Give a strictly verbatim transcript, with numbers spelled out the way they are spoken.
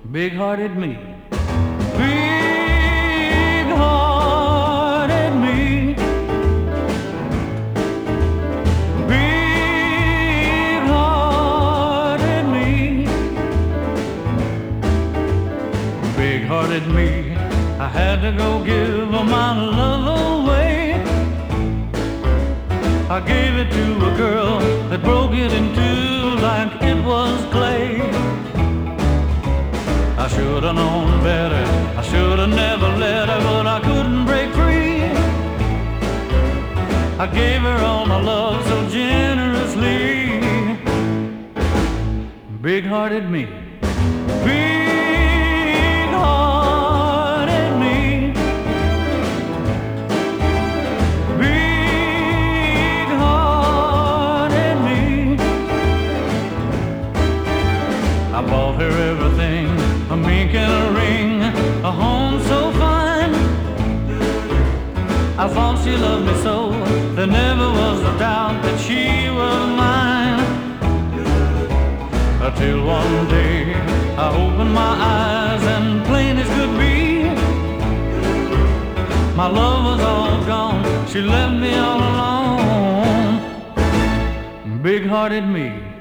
Big-hearted me, big-hearted me, big-hearted me, big-hearted me. I had to go give my love away. I gave it to a girl that broke it in two like it was clay. I should have known better, I should have never let her, but I couldn't break free. I gave her all my love so generously. Big-hearted me, big-hearted me, big-hearted me. I bought her everything, a mink and a ring, a home so fine. I thought she loved me so, there never was a doubt that she was mine. Until one day I opened my eyes and plain as could be, my love was all gone, she left me all alone. Big-hearted me.